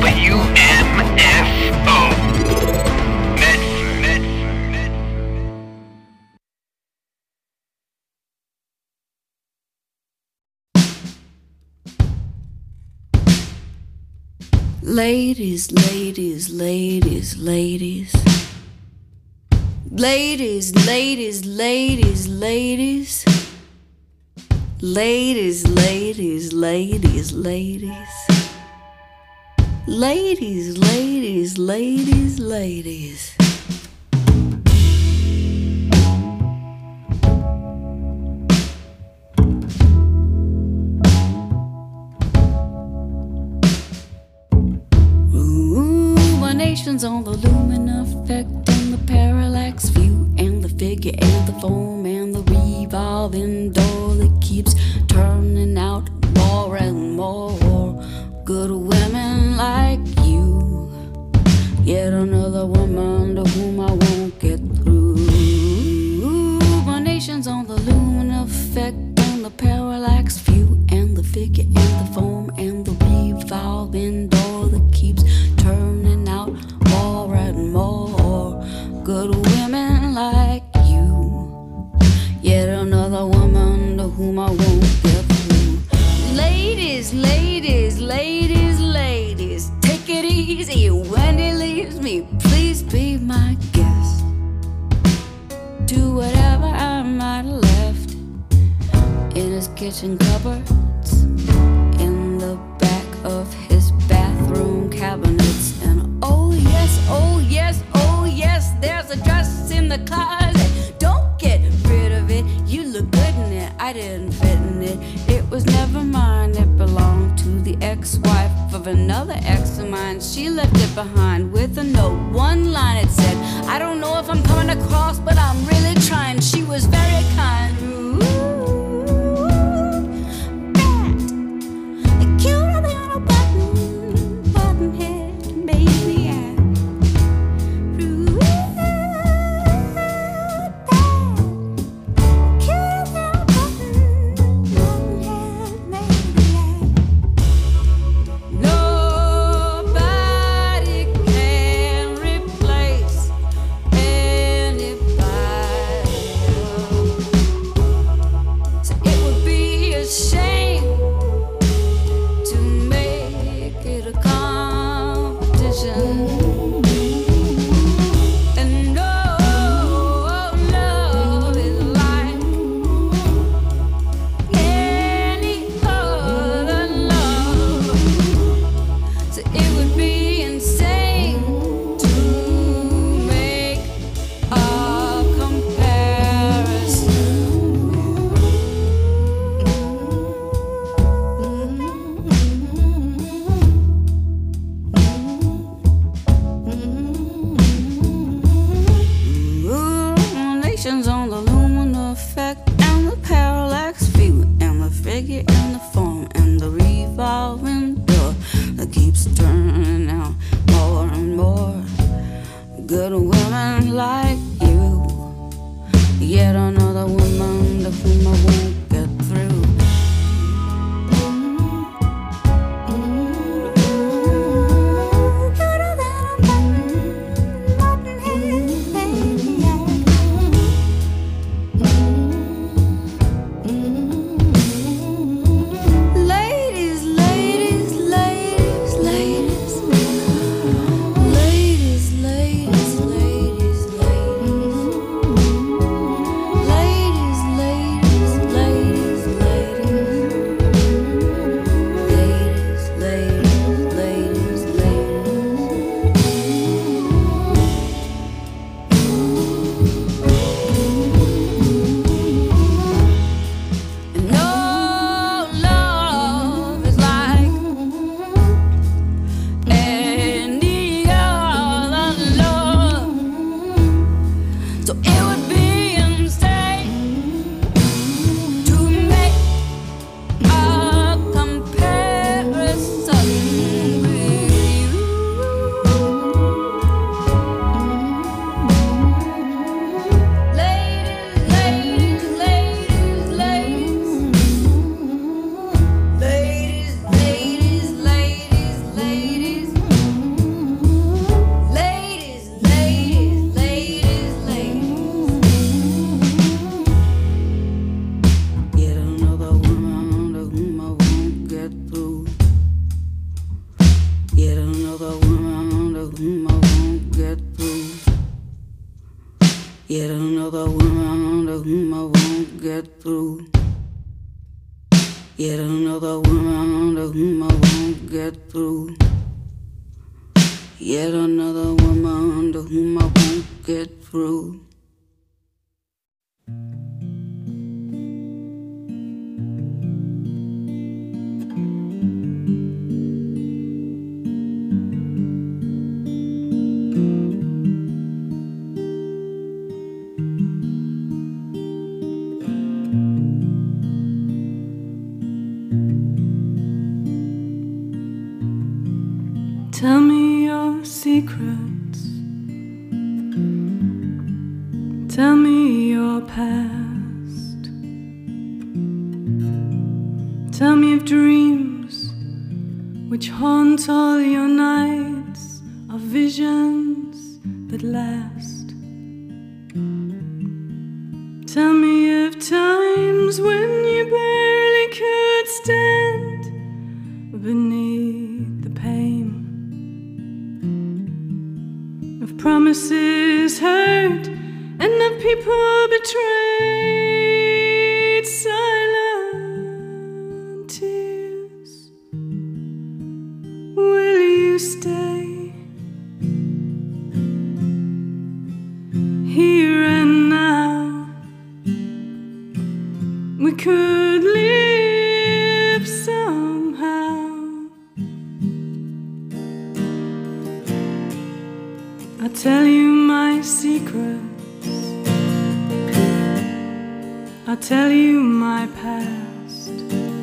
Ladies, ladies, ladies, ladies. Ladies, ladies, ladies, ladies. Ladies, ladies, ladies, ladies. Ladies, ladies, ladies, ladies. On the lumen effect and the parallax view and the figure and the foam and the revolving door that keeps turning out more and more good women like you. Yet another woman to whom I won't get through. My nation's on the lumen effect and the parallax view and the figure and the foam and the revolving door that keeps turning out more and more good women like you. Yet another woman to whom I won't get through. Ladies, ladies, ladies, ladies, take it easy when he leaves me. Please be my guest. Do whatever I might have left in his kitchen cupboards, in the back of his bathroom cabinets. And oh yes, oh yes, oh yes, there's a dress in the closet. Don't get rid of it, you look good in it. I didn't fit in it, it was never mine. It belonged to the ex-wife of another ex of mine. She left it behind with a note, one line it said, I don't know if I'm coming across, but I'm really trying. She was very kind. another woman to whom I won't get through. Yet another woman to whom I won't get through. Tell me your secrets. Tell me your past. Tell me of dreams which haunt all your nights, of visions that last. Tell me of times when you barely could stand beneath the pain of promises hurt and of people betrayed. Silent tears, will you stay here and now? We could live somehow. I'll tell you my secrets. I'll tell you my past,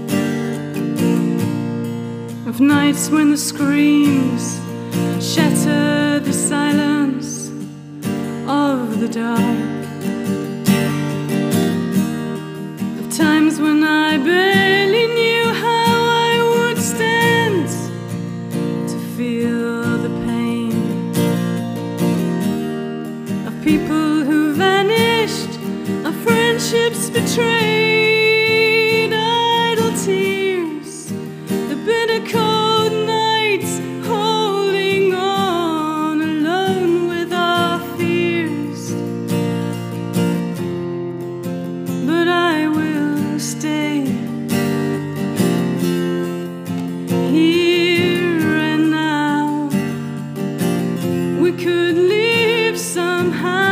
of nights when the screams shatter the silence of the dark, of times when I barely knew how I would stand to feel the pain of people who vanished, of friendships betrayed, idle tears, the bitter cold nights, holding on alone with our fears. But I will stay here and now. We could live somehow.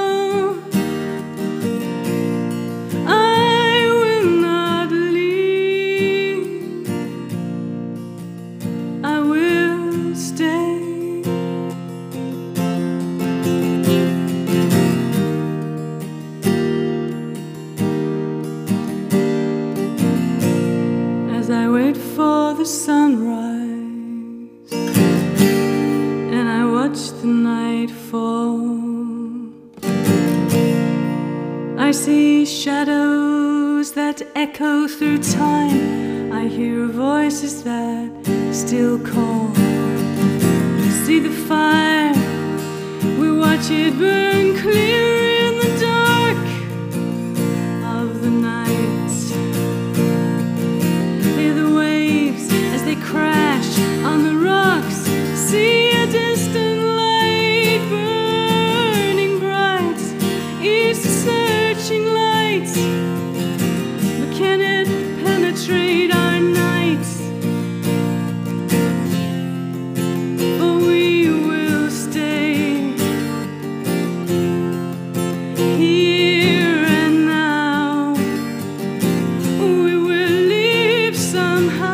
I wait for the sunrise and I watch the night fall. I see shadows that echo through time. I hear voices that still call. I see the fire, we watch it burn clear in the dark of the night. Crash on the rocks, see a distant light burning bright. It's a searching light, but can it penetrate our nights? For we will stay here and now. We will live somehow.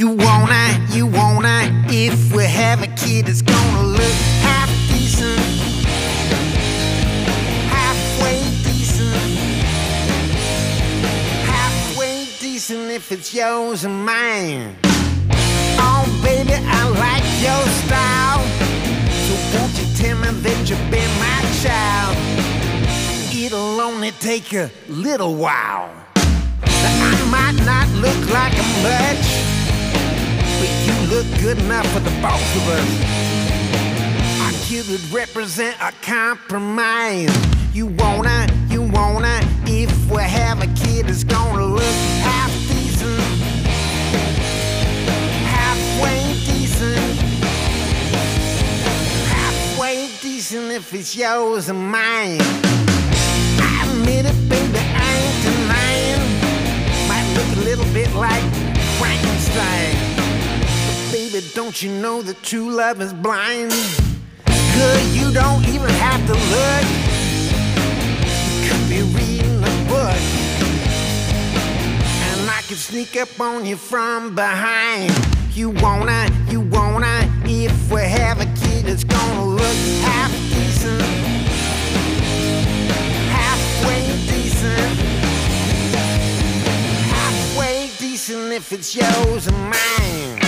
You wanna, if we have a kid that's gonna look half decent. if it's yours or mine. Oh, baby, I like your style. So won't you tell me that you'll be my child? It'll only take a little while. Now, I might not look like a much, but you look good enough for the both of us. Our kid would represent a compromise. You wanna, if we have a kid, it's gonna look half decent, halfway decent, halfway decent if it's yours or mine. I admit it, baby, I ain't denying. Might look a little bit like Frankenstein, but baby, don't you know that true love is blind? Good, you don't even have to look. Could be reading a book, and I could sneak up on you from behind. You wanna, if we have a kid, it's gonna look half decent, halfway decent, halfway decent if it's yours or mine.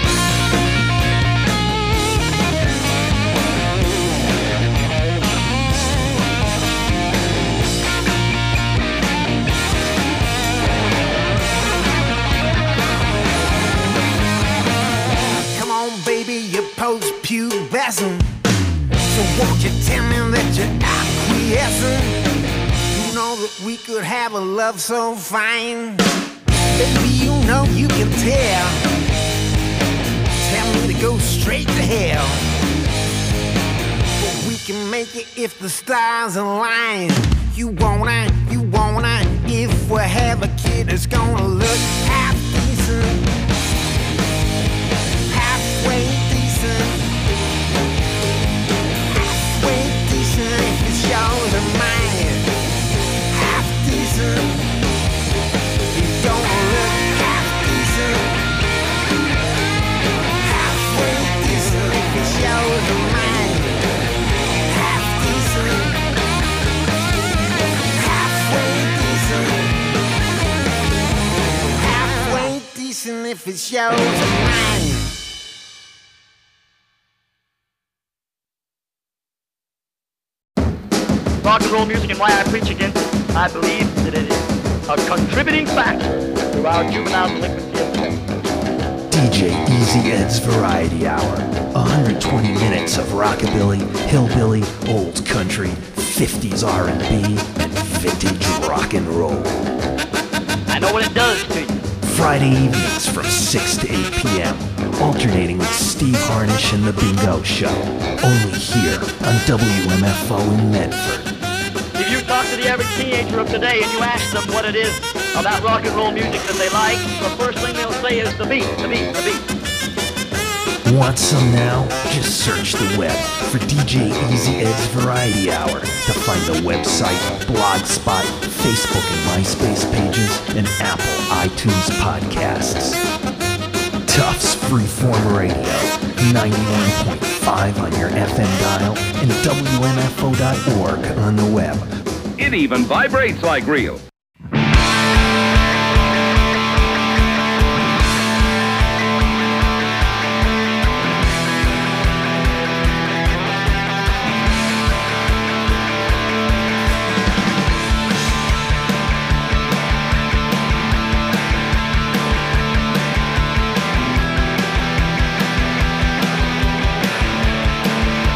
Baby, you're post-pubescent, so won't you tell me that you're acquiescent? You know that we could have a love so fine. Baby, you know you can tell. Tell me to go straight to hell, but we can make it if the stars align. You wanna, if we have a kid, it's gonna look half decent, halfway decent, halfway decent if it's yours or mine. Half decent, it's gonna look half decent, halfway decent if it's yours or mine. Half decent, halfway decent, halfway decent if it's yours or mine. Rock and roll music and why I preach against it, I believe that it is a contributing factor to our juvenile delinquency of sex. DJ Easy Ed's Variety Hour. 120 minutes of rockabilly, hillbilly, old country, 50s R&B, and vintage rock and roll. I know what it does to you. Friday evenings from 6 to 8 p.m. Alternating with Steve Harnish and The Bingo Show. Only here on WMFO in Medford. If you talk to the average teenager of today and you ask them what it is about rock and roll music that they like, the first thing they'll say is the beat, the beat, the beat. Want some now? Just search the web for DJ Easy Ed's Variety Hour to find the website, Blogspot, Facebook and MySpace pages, and Apple iTunes podcasts. Tufts Freeform Radio, 91.5 on your FM dial, and WMFO.org on the web. It even vibrates like real.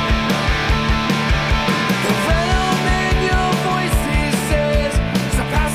The venom in your voices says, surpass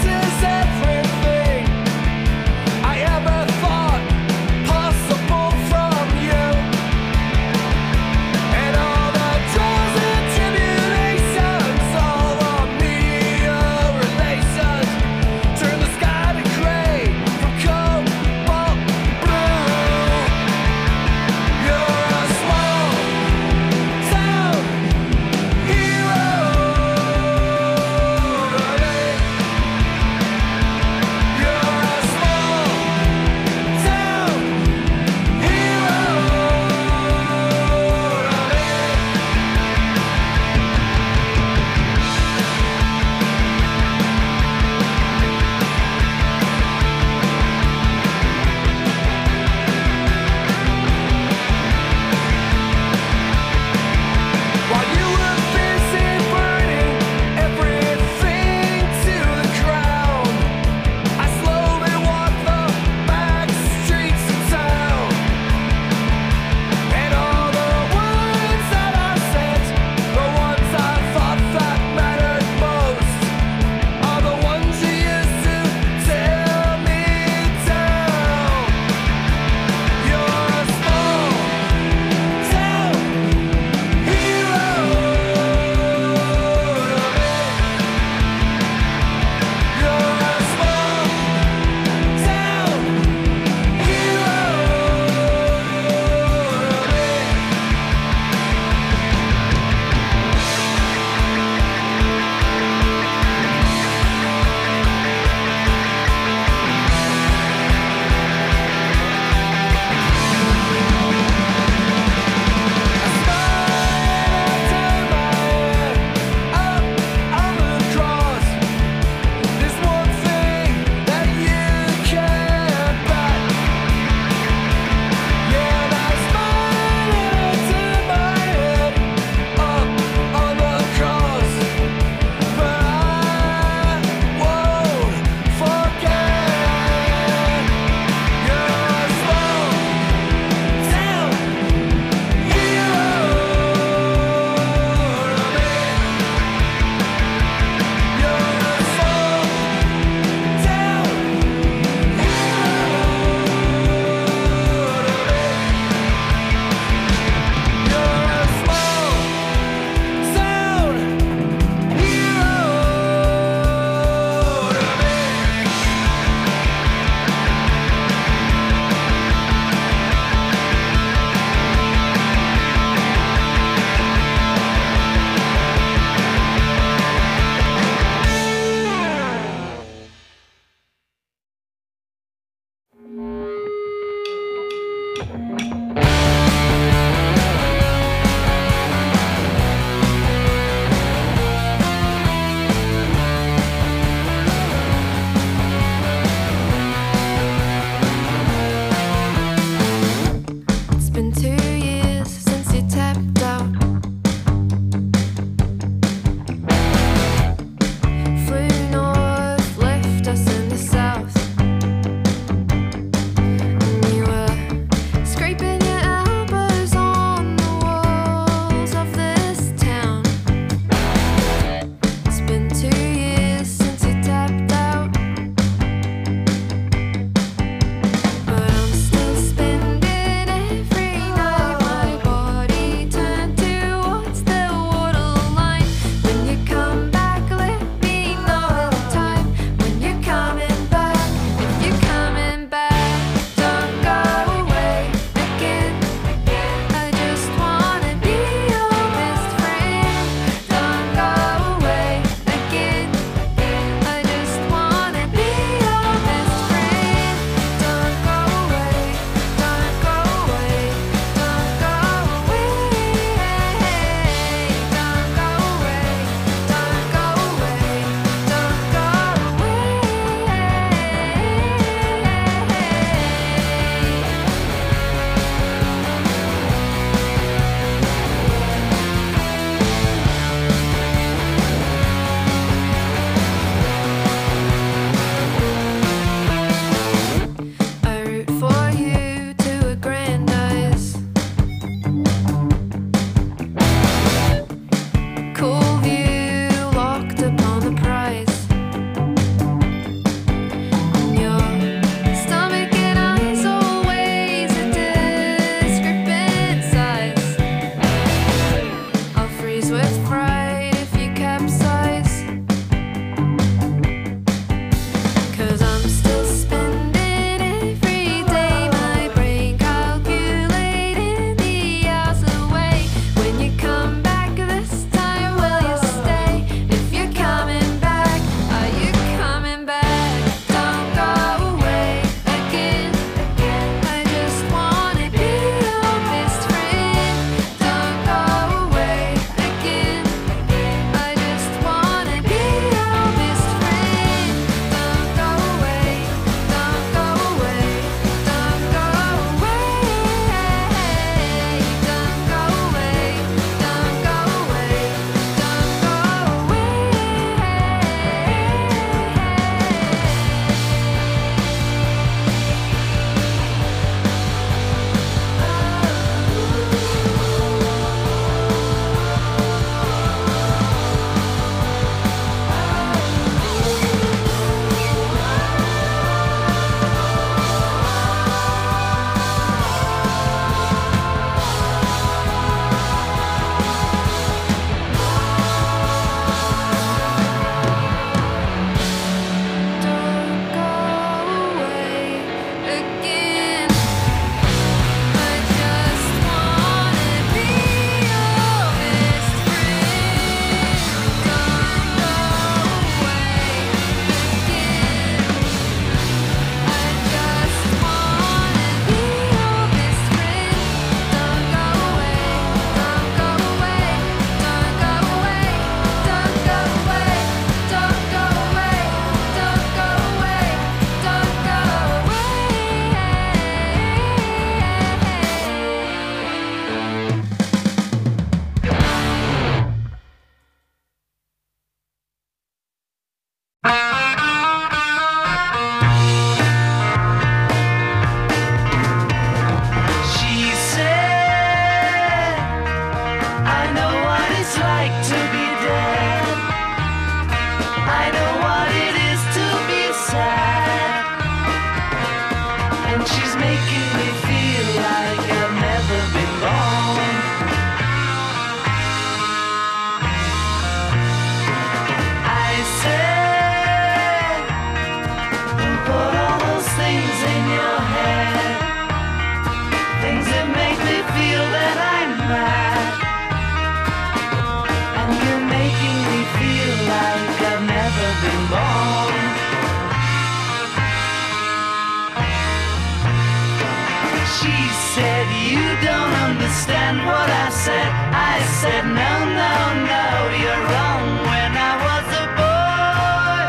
said, no, no, no, you're wrong. When I was a boy,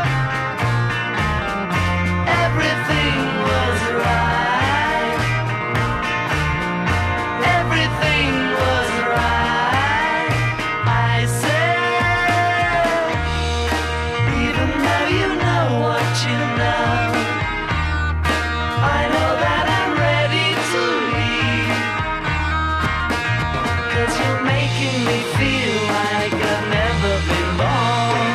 everything was right. Everything was right. I said, even though you know what you know, I know that I'm ready to leave. 'Cause you're making me feel like I've never been born.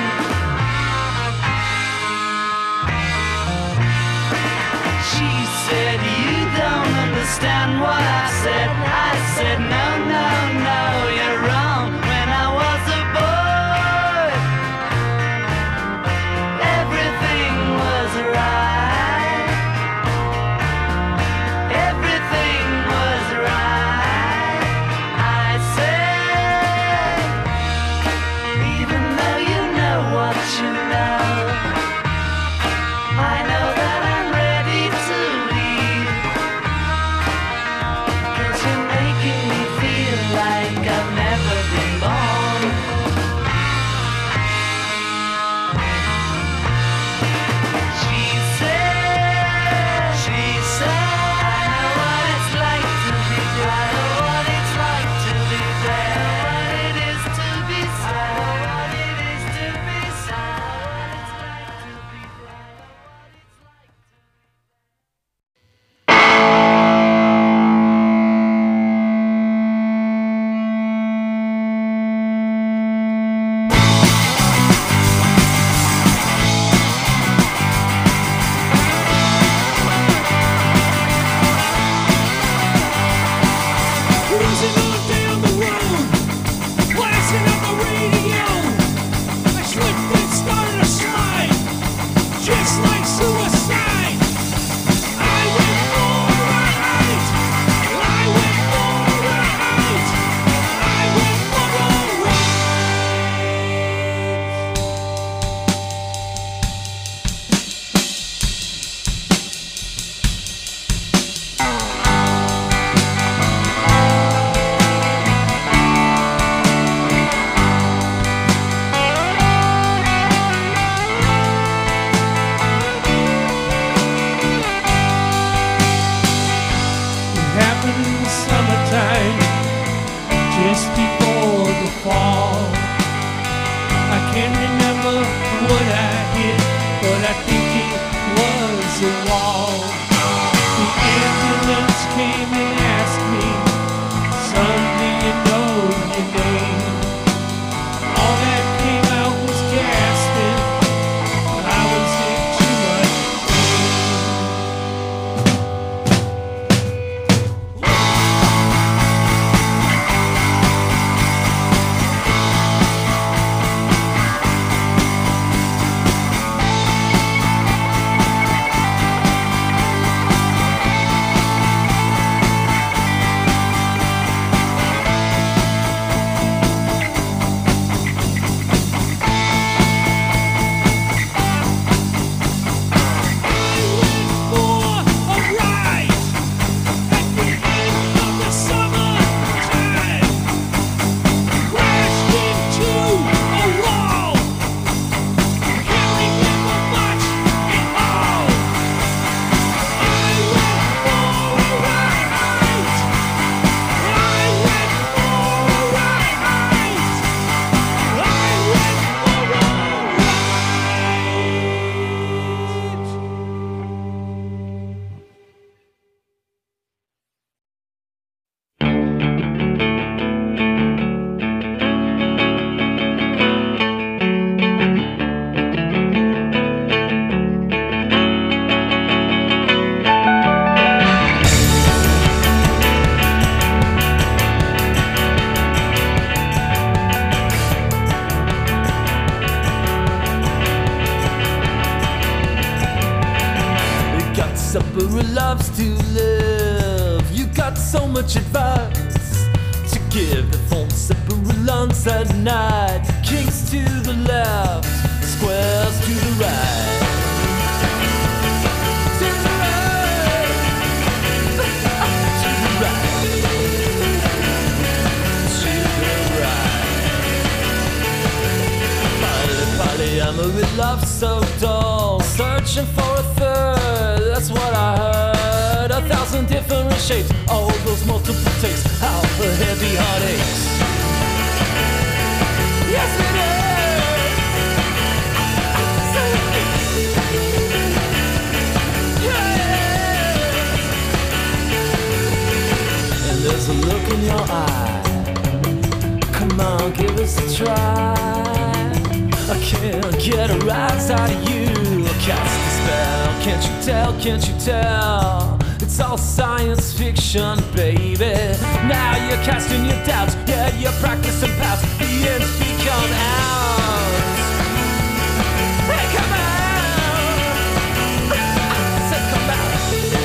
She said, you don't understand what I said. I said, no, no, no, you're wrong. When I was a boy, everything was right. Everything was right. I said, even though you know what you know, I know that I'm ready to leave. 'Cause you're making me feel like I've never been born. She said, I know what it's like to be there. I know what it's like to be there. I know what it is to be sad. I know what it is to be sad. I know what it's like to be there. I know what it's like to Cruising on down the road, blasting up the radio. I slipped and started to slide, just like suicide. I went alright. I went alright. I went alright. It happened in the summertime, just before the fall. I can't remember what I hit, but I think it was a wall. The ambulance came and asked me, son, do you know your name? All that came out was gasping. I was in too much pain. supper loves to live. You got so much advice to give. The phone supper lunch at night. Kings to the left, squares to the right. To the right. To the right. To memory love so dull, searching for a third, that's what I heard. 1,000 different shapes, all those multiple takes, how the heavy heart aches. Yes it is. Yeah. And there's a look in your eye, come on, give us a try. I can't get a rise out of you. Cast the spell, can't you tell, can't you tell? It's all science fiction, baby. Now you're casting your doubts, yeah, you're practicing past. The ends become outs. Hey, come out. I said come out.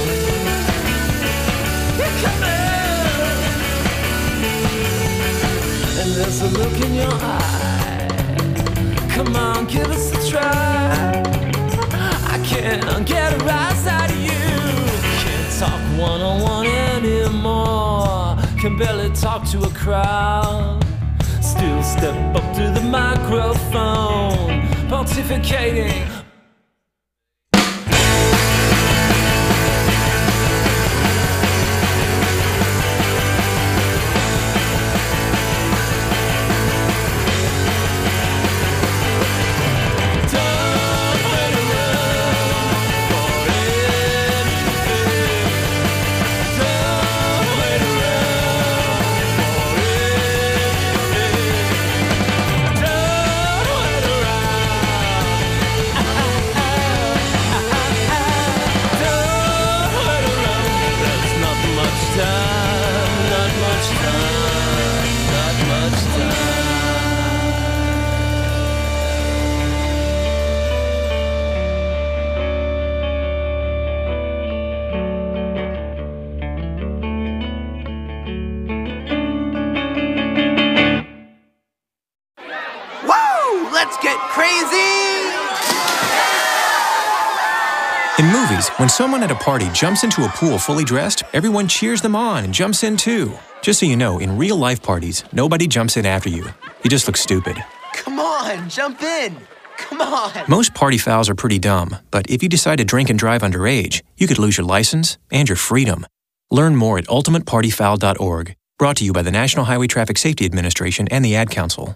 Yeah, come out. And there's a look in your eye. Come on, give us a try. I can't get a rise out of you. Can't talk one-on-one anymore. Can barely talk to a crowd. Still step up to the microphone, pontificating. In movies, when someone at a party jumps into a pool fully dressed, everyone cheers them on and jumps in too. Just so you know, in real-life parties, nobody jumps in after you. You just look stupid. Come on, jump in. Come on. Most party fouls are pretty dumb, but if you decide to drink and drive underage, you could lose your license and your freedom. Learn more at ultimatepartyfoul.org. Brought to you by the National Highway Traffic Safety Administration and the Ad Council.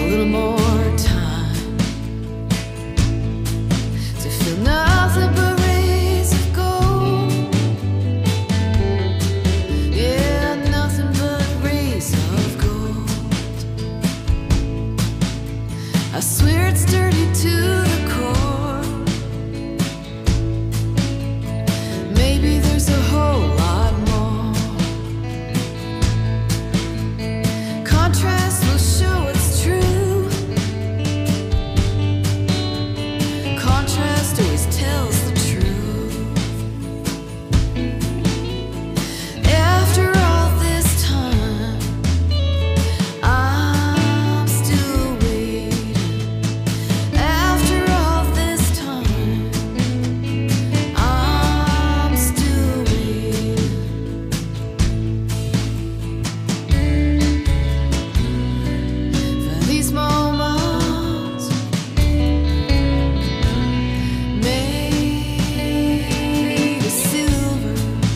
little more time to feel nothing but rays of gold. Yeah, nothing but rays of gold. I swear it's dirty to the core. Maybe there's a whole lot more. Contrast will show it's true. Contrast always tells the truth. After all this time, I'm still waiting. After all this time, I'm still waiting. For these moments made of silver.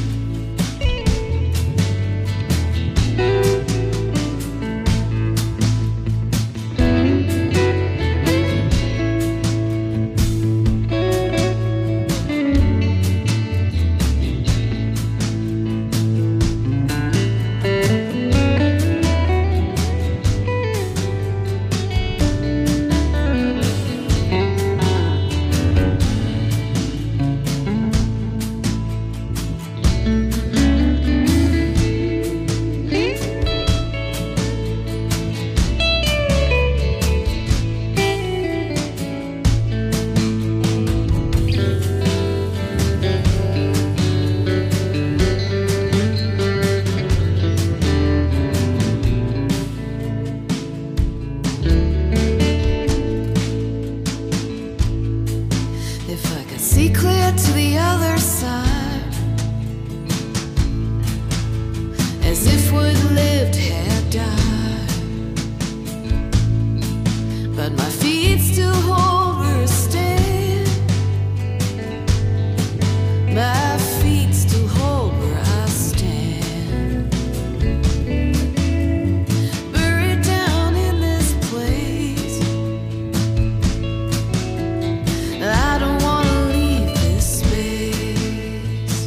If I could see clear to the other side, as if what lived had died, but my feet still hold where I stand. My feet still hold where I stand. Buried down in this place, I don't wanna leave this space.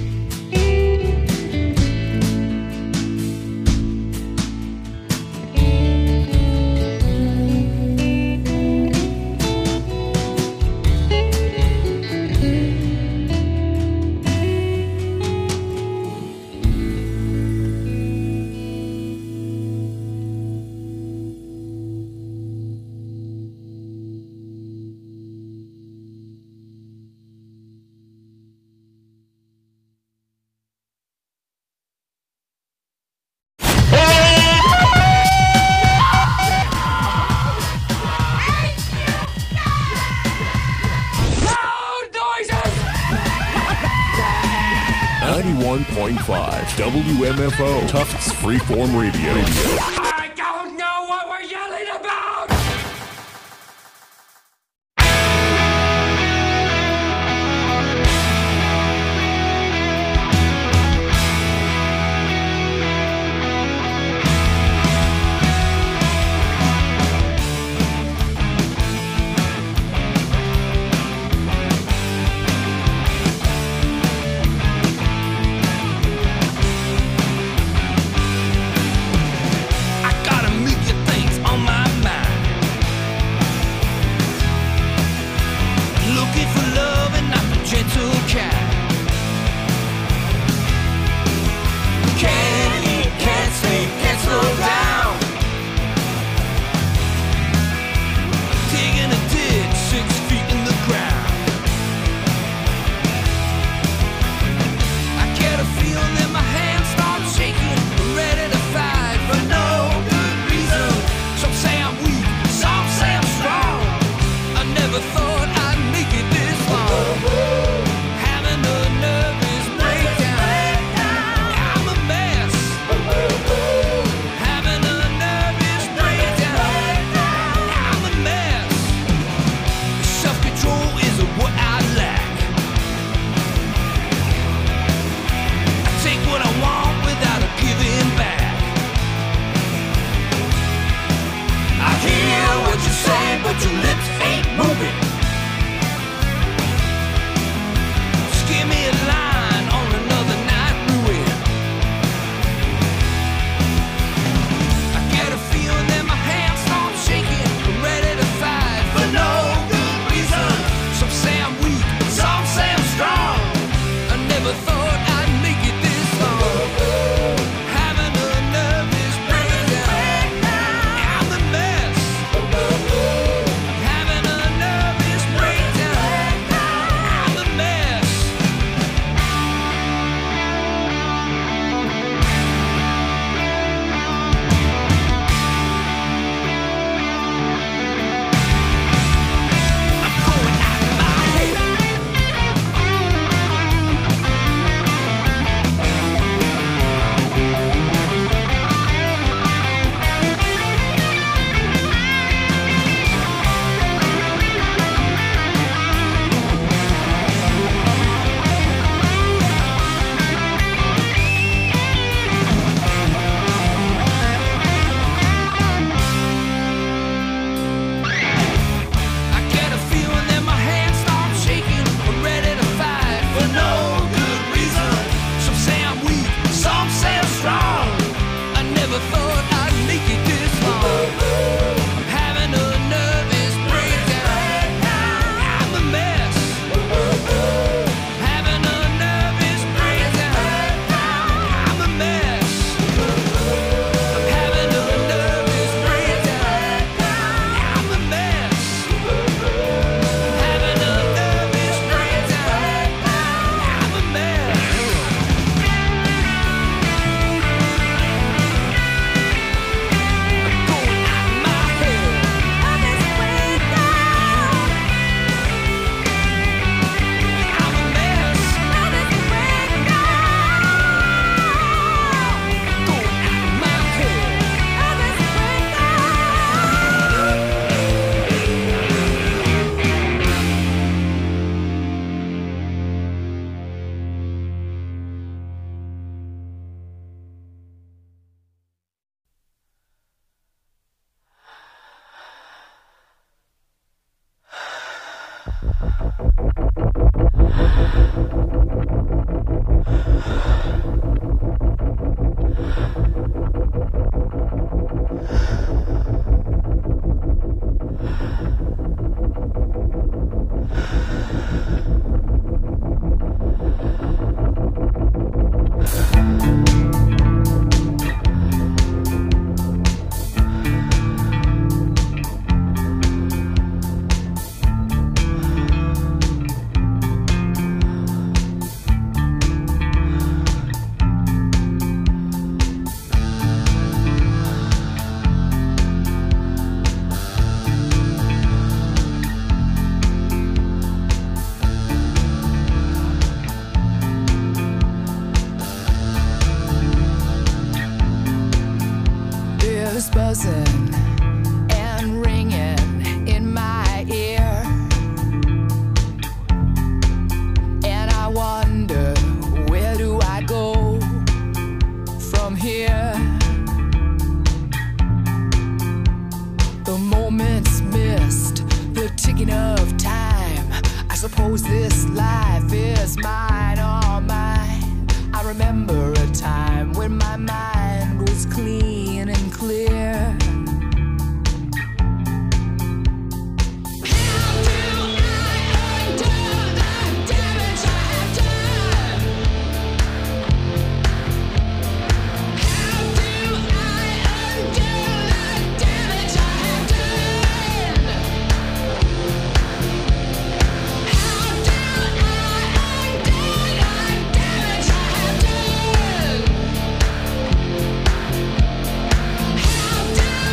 Loud noises! 91.5 WMFO Tufts Freeform Radio. I don't know what we're yelling about! I buzzing and ringing in my ear, and I wonder, where do I go from here? The moments missed, the ticking of time. I suppose this life is mine, all mine. I remember a time when my mind was clean and clear. How do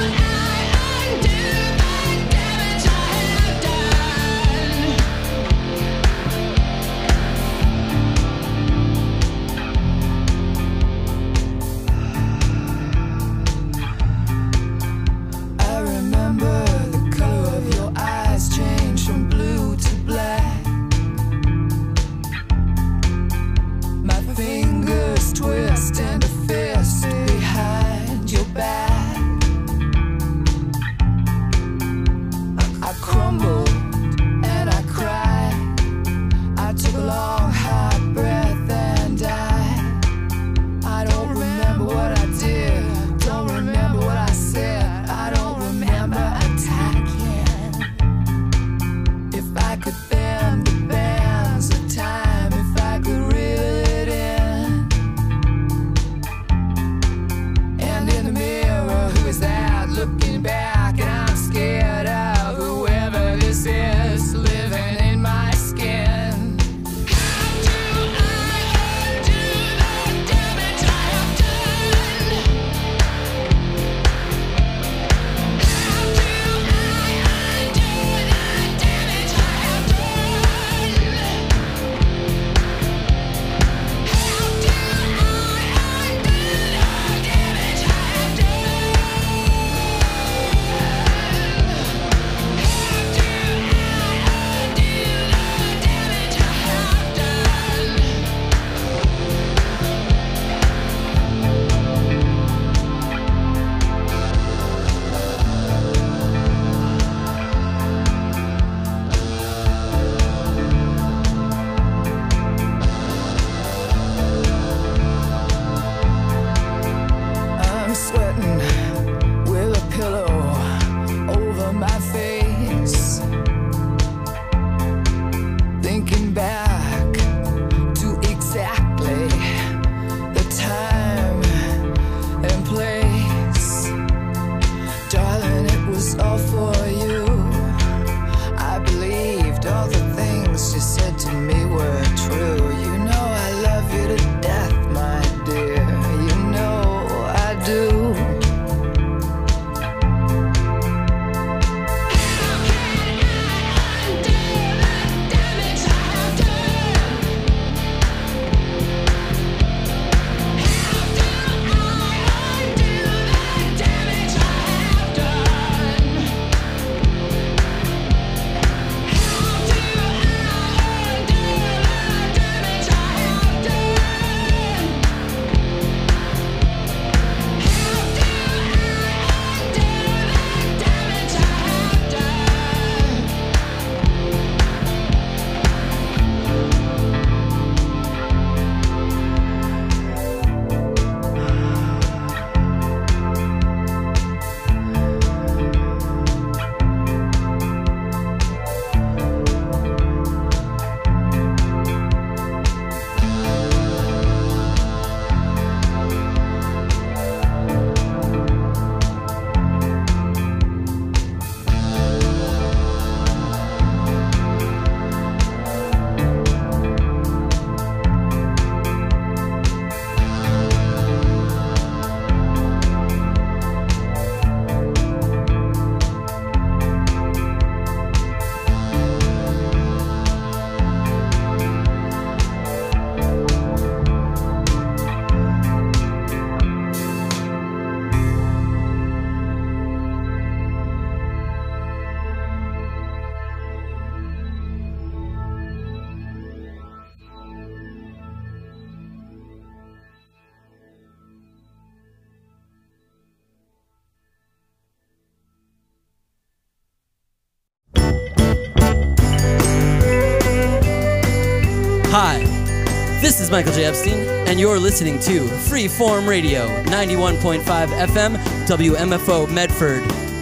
Hi, this is Michael J. Epstein, and you're listening to Freeform Radio, 91.5 FM, WMFO Medford.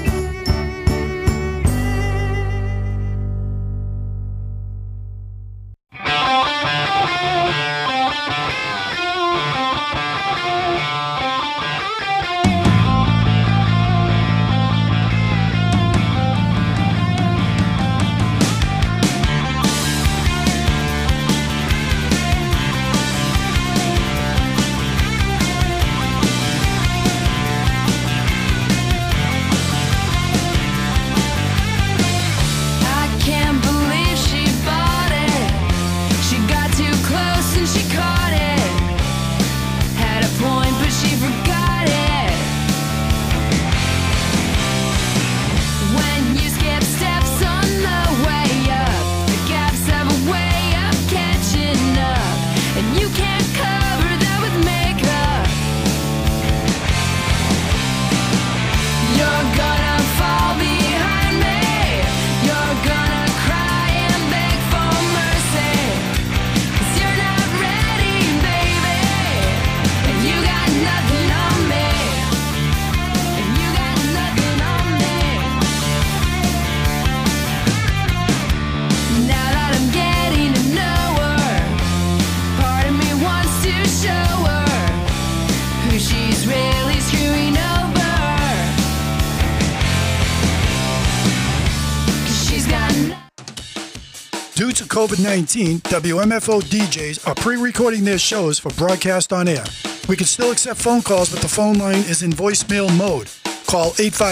Due to COVID-19, WMFO DJs are pre-recording their shows for broadcast on air. We can still accept phone calls, but the phone line is in voicemail mode. Call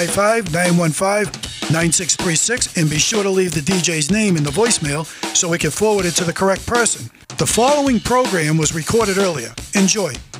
855-915-9636 and be sure to leave the DJ's name in the voicemail so we can forward it to the correct person. The following program was recorded earlier. Enjoy.